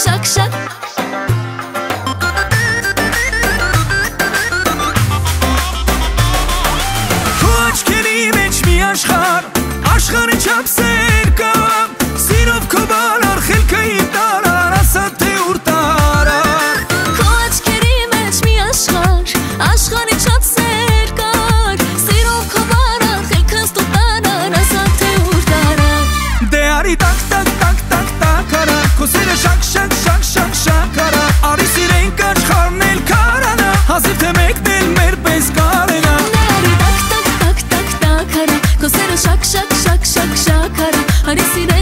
շակ շակ Քո աչքերի մեջ մի աշխարհ աշխարհի չափ սեր կա Սիրով քո բանար խելքը իմ տարար ասա թե ուր տարար Քո աչքերի մեջ մի աշխարհ աշխարհի չափ սեր կար Սիրով քո բանար խելքս դու տարար ասա թե ուր տարար Դե արի տակ տակ տակ տակ տակ արա Քո սերը շակ շակ շակ շակ շակ արա Արի սիրենք աշխարհն էլ քարանա Հազիվ թե մեկն էլ մեր պես կարենա Դե արի տակ տակ տակ տակ տակ արա Քո սերը շակ շակ շակ շակ շակ արա Արի սիրենք